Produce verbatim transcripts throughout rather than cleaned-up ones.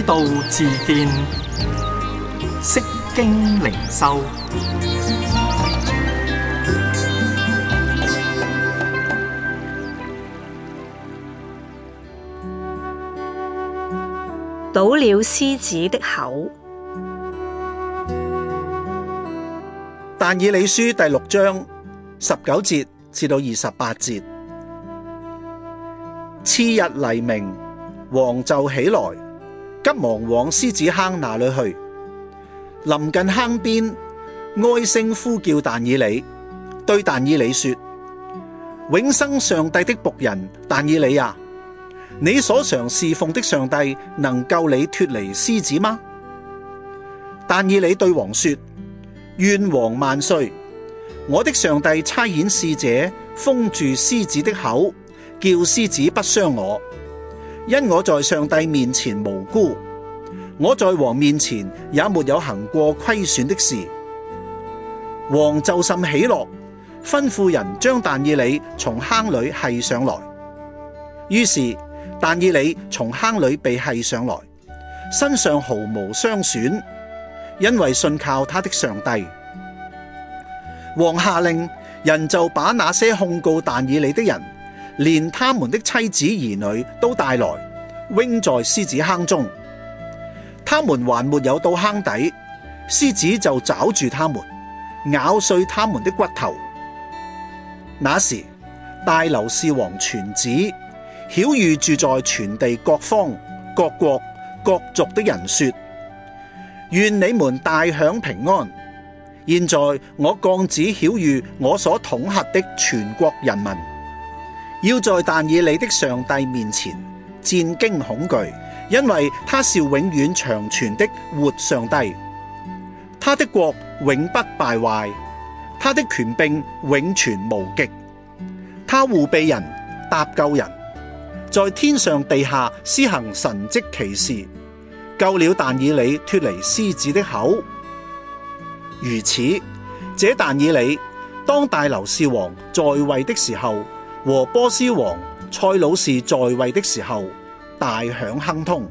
道自見，釋經靈修。 堵了獅子的口。 但以理書第六章十九節至到二十八節。次日黎明，王就起來，急忙往獅子坑那裏去。臨近坑邊，哀聲呼叫但以理，對但以理說：永生上帝的僕人但以理啊，你所常侍奉的上帝能救你脫離獅子嗎？但以理對王說：願王萬歲！我的上帝差遣使者封住獅子的口，叫獅子不傷我，因我在上帝面前無辜，我在王面前也沒有行過虧損的事。王就甚喜樂，吩咐人將但以理從坑裏繫上來。於是但以理從坑裏被繫上來，身上毫無傷損，因為信靠他的上帝。王下令，人就把那些控告但以理的人，連他們的妻子兒女都帶來，扔在獅子坑中。他們還沒有到坑底，獅子就抓住他們，咬碎他們的骨頭。那時大流士王傳旨，曉諭住在全地各方各國各族的人說：願你們大享平安。現在我降旨曉諭我所統轄的全國人民，要在但以理的上帝面前戰驚恐懼，因為他是永遠長存的活上帝，他的國永不敗壞，他的權柄永存無極，他護庇人，搭救人，在天上地下施行神蹟奇事，救了但以理脫離獅子的口。如此，這但以理當大流士王在位的時候，和波斯王塞魯士在位的時候，大享亨通。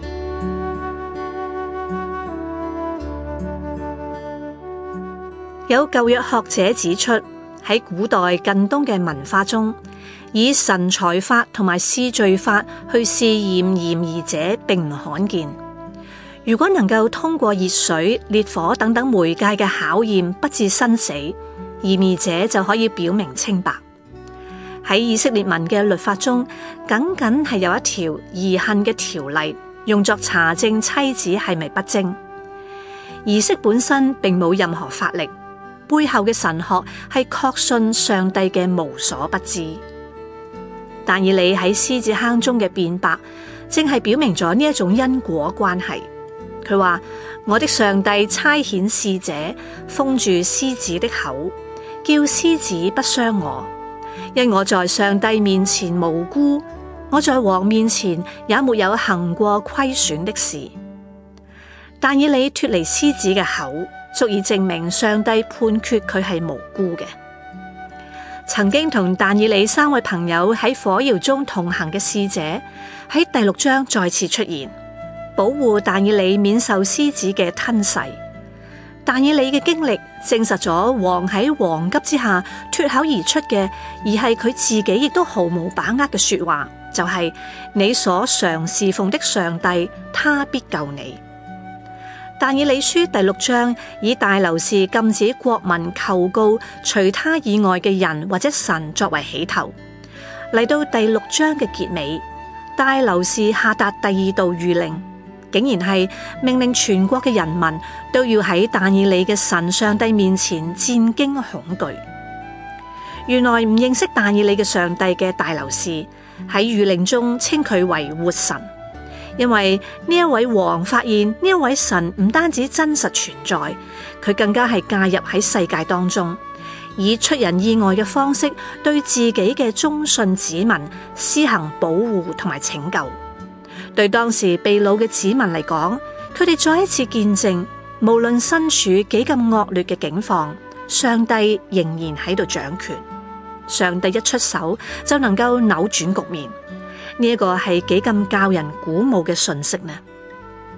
有舊約學者指出，喺古代近東嘅文化中，以神裁法同埋試罪法去試驗嫌疑者並唔罕見。如果能夠通過熱水、烈火等等媒介嘅考驗，不致身死，嫌疑者就可以表明清白。喺以色列民嘅律法中，僅僅係有一條疑恨嘅條例，用作查證妻子係咪不貞。儀式本身並冇任何法力，背後嘅神學係確信上帝嘅無所不知。但以理喺獅子坑中嘅辯白，正係表明咗呢一種因果關係。佢話：我的上帝差遣使者封住獅子的口，叫獅子不傷我，因我在上帝面前無辜，我在王面前也沒有行過虧損的事。但以理脫離獅子嘅口，足以證明上帝判決佢係無辜嘅。曾經同但以理三位朋友喺火窯中同行嘅使者，喺第六章再次出現，保護但以理免受獅子嘅吞噬。但以理嘅經歷證實咗王喺惶急之下脫口而出嘅，而係佢自己亦都毫無把握嘅說話，就係、是、你所常侍奉的上帝，他必救你。但以理書第六章以大流士禁止國民求告除他以外嘅人或者神作為起頭，嚟到第六章嘅結尾，大流士下達第二道諭令，竟然係命令全國嘅人民都要喺但以理嘅神上帝面前戰驚恐懼。原來唔認識但以理嘅上帝嘅大流士喺諭令中稱佢為活神，因為呢一位王發現呢一位神唔單止真實存在，佢更加係介入喺世界當中，以出人意外嘅方式對自己嘅忠信子民施行保護同埋拯救。對當時被擄嘅子民嚟講，佢哋再一次見證，無論身處幾咁惡劣嘅境況，上帝仍然喺度掌權。上帝一出手就能夠扭轉局面，呢一個係幾咁教人鼓舞嘅訊息呢？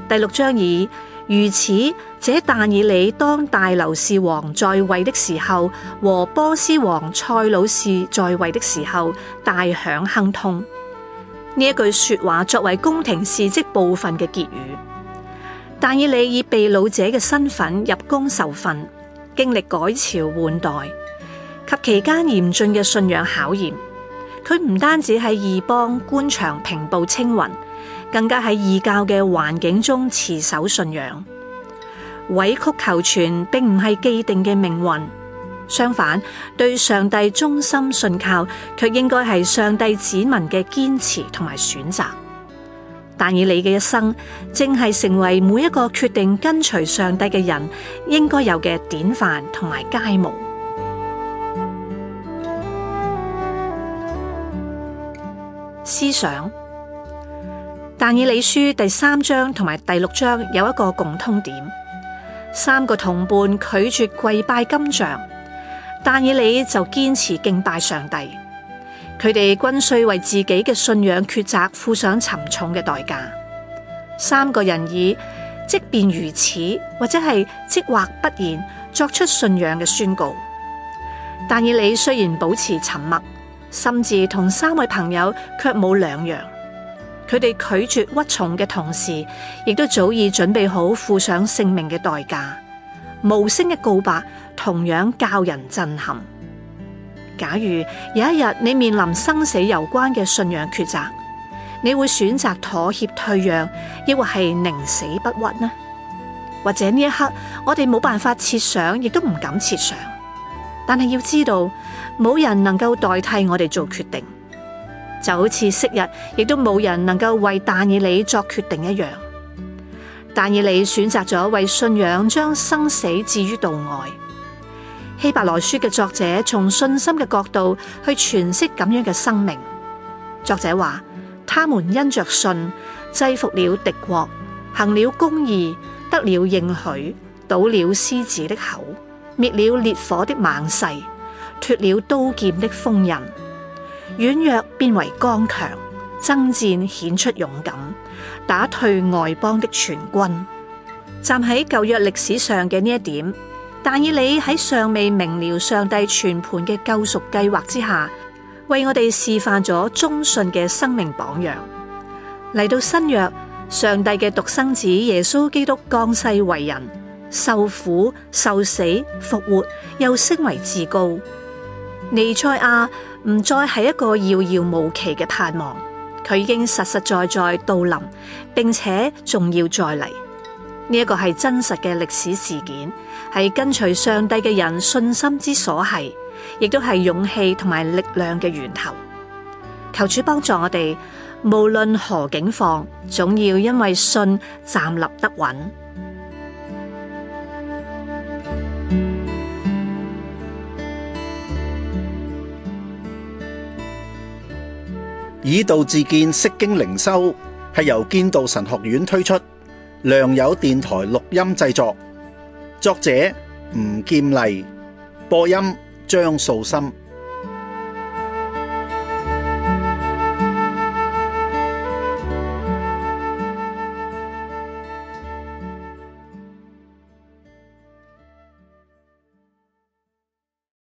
第六章以如此，這但以理當大流士王在位的時候，和波斯王塞魯士在位的時候，大享亨通。呢一句說話作為宮廷事蹟部分嘅結語。但以理以被擄者嘅身份入宮受訓，經歷改朝換代及期間嚴峻嘅信仰考驗。佢唔單止喺異邦官場平步青雲，更加喺異教嘅環境中持守信仰。委曲求全並唔係既定嘅命運，相反，對上帝忠心信靠，卻應該係上帝子民嘅堅持同埋選擇。但以理嘅一生，正係成為每一個決定跟隨上帝嘅人應該有嘅典範同埋楷模。思想，但以理書第三章同埋第六章有一個共通點：三個同伴拒絕跪拜金像，但以理就堅持敬拜上帝。佢哋均需為自己嘅信仰抉擇付上沉重嘅代價。三個人以即便如此，或者係即或不然作出信仰嘅宣告。但以理雖然保持沉默，甚至同三位朋友卻冇兩樣。佢哋拒絕屈從嘅同時，亦都早已準備好付上性命嘅代價。無聲嘅告白同樣教人震撼。假如有一日你面臨生死攸關嘅信仰抉擇，你會選擇妥協退讓，抑或係寧死不屈呢？或者呢一刻我哋冇辦法設想，亦都唔敢設想。但係要知道，冇人能夠代替我哋做決定，就好似昔日亦都冇人能夠為但以理作決定一樣。但以理選擇咗為信仰將生死置於度外。希伯來書嘅作者從信心嘅角度去詮釋咁樣嘅生命。作者話：他們因着信制服了敵國，行了公義，得了應許，堵了獅子的口，滅了烈火的猛勢，脫了刀劍的鋒刃，軟弱變為剛強，爭戰顯出勇敢，打退外邦的全軍。站喺舊約歷史上嘅呢一點，但以理喺尚未明了上帝全盤嘅救贖計劃之下，為我哋示範咗忠信嘅生命榜樣。嚟到新約，上帝嘅獨生子耶穌基督降世為人，受苦、受死、復活，又升為至高。彌賽亞唔再係一個遙遙無期嘅盼望，佢已經實實在在到臨，並且仲要再嚟。呢一個係真實嘅歷史事件，係跟隨上帝嘅人信心之所繫，亦都係勇氣同埋力量嘅源頭。求主幫助我哋，無論何境況，總要因為信站立得穩。 以道自見釋經靈修係由建道神學院推出，良友電台錄音製作，作者吳劍麗，播音張素心。